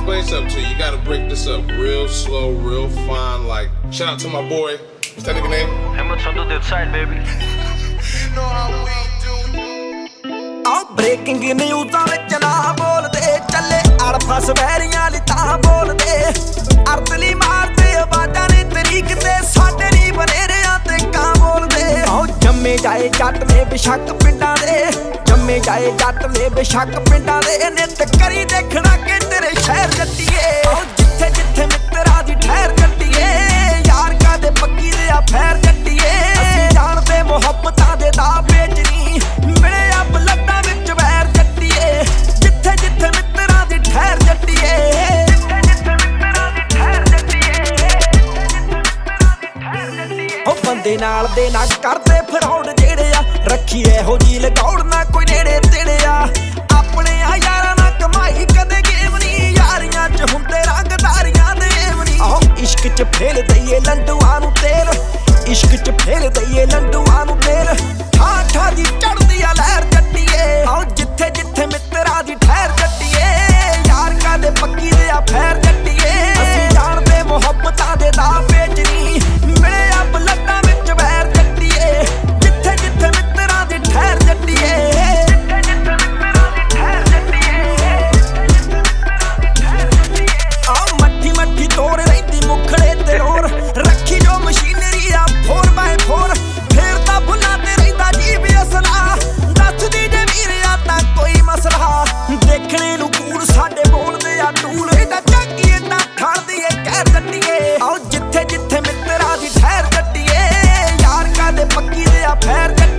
explain something to you. You gotta break this up real slow, real fine. Like, shout out to my boy. What's that nigga name? Hammer on the side, baby. Know how we do. breaking news ਵਿੱਚ ਨਾ ਬੋਲਦੇ ਚੱਲੇ ਅੜਫਸ ਵੈਰੀਆਂ ਲਈ ਤਾਂ ਬੋਲਦੇ ਅਰਦਲੀ ਮਾਰਦੇ ਆਵਾਜ਼ਾਂ ਨੇ ਤਰੀਕ ਤੇ ਸਾਡੇ ਲਈ ਬਨੇਰਿਆਂ ਤੇ ਕਾਂ ਬੋਲਦੇ ਆਓ ਜੰਮੇ ਜਾਏ ਜੱਟ ਨੇ ਬੇਸ਼ੱਕ ਪਿੰਡਾਂ ਦੇ ਜੰਮੇ ਜਾਏ ਜੱਟ ਨੇ ਬੇਸ਼ੱਕ ਪਿੰਡਾਂ ਦੇ ਨਿੱਤ ਕਰੀ ਦੇਖਣਾ ਕਿ ਤੇਰੇ ਸ਼ਹਿਰ ਜੱਟੀਏ ਆਓ ਜਿੱਥੇ ਜਿੱਥੇ ਮਿੱਤਰਾਂ ਦੀ ਠਹਿਰ ਜੱਟੀਏ ਯਾਰ ਕਾਦੇ ਪੱਕੀ ਦੇ ਆ ਫੈਰ ਜੱਟੀਏ ਅਸੀਂ ਜਾਣਦੇ ਮੁਹੱਬਤਾਂ ਦੇ ਦਾ ਵੇਚਣੀ ਮਿਲੇ ਆ ਬਲੱਡਾਂ ਵਿੱਚ ਵੈਰ ਜੱਟੀਏ ਜਿੱਥੇ ਜਿੱਥੇ ਮਿੱਤਰਾਂ ਦੀ ਠਹਿਰ ਜੱਟੀਏ ਉਹ ਬੰਦੇ ਨਾਲ ਦੇ ਨਾ ਕਰਦੇ ਫਰਾਉਡ ਜਿਹੜੇ ਆ ਰੱਖੀ ਇਹੋ ਜੀ ਲਗਾਉੜ ਨਾ ਕੋਈ ਨੇੜੇ ਤੇੜੇ ਆ ਆਪਣੇ ਆ ਯਾਰਾਂ ਨਾਲ ਕਮਾਈ ਕਦੇ ਗੇਮ ਨਹੀਂ ਯਾਰੀਆਂ ਚ ਹੁੰਦੇ ਰੰਗਦਾਰੀਆਂ ਦੇ ਏਵਨੀ ਆਹ ਇਸ਼ਕ ਚ ਫੇਲ ਦਈਏ ਲੰਡੂਆਂ ਨੂੰ ਤੇਲ ਇਸ਼ਕ ਚ ਫੇਲ ਦਈਏ ਲੰਡੂਆਂ ਨੂੰ ਤੇਲ ਠਾ ਠਾ ਦੀ ਚੜਦੀ ਆ ਲਹਿਰ ਜੱਟੀਏ ਆਹ ਜਿੱਥੇ ਜਿੱਥੇ ਮਿੱਤਰਾਂ ਦੀ ਠਹਿਰ ਜੱਟੀਏ ਯਾਰ ਕਾਦੇ ਪੱਕੀ ਦੇ ਆ ਫੈਰ ਜੱਟੀਏ ਅਸੀਂ ਜਾਣਦੇ ਮੁਹੱਬਤਾਂ ਦੇ ਦਾ ਵੇਚਣੀ ਮਿਲੇ ਆ ਬਲੱਡਾਂ ਵਿੱਚ ਵੈਰ ਜੱਟੀਏ ਜਿੱਥੇ ਜਿੱਥੇ ਮਿੱਤਰਾਂ ਦੀ ਠਹਿਰ ਜੱਟੀਏ ਆਹ ਮੱਠੀ ਮੱਠੀ ਤੋੜ ਰਹਿੰਦੀ ਮੁਖੜੇ ਤੇ ਲੋਰ ਰੱਖੀ ਜੋ ਮਸ਼ੀਨਰੀ ਆ 4x4 ਫੇਰ ਤਾਂ ਫੁੱਲਾਂ ਤੇ ਰਹਿੰਦਾ ਜੀਵ ਅਸਲਾ ਦੱਸਦੀ ਜੇ ਵੀਰਿਆ ਤਾਂ ਕੋਈ ਮਸਲਾ ਦੇਖਣੇ ਨੂੰ ਕੂੜ ਸਾਡੇ ਬੋਲਦੇ ਆ ਟੂਲ ਇਹਦਾ ਚੱਕੀਏ ਤਾਂ ਖੜਦੀ ਏ ਕਹਿਰ ਜੱਟੀਏ ਆਓ ਜਿੱਥੇ ਜਿੱਥੇ ਮਿੱਤਰਾਂ ਦੀ ਠਹਿਰ ਜੱਟੀਏ ਯਾਰ ਕਾਦੇ ਪੱਕੀ ਦੇ ਆ ਫੈਰ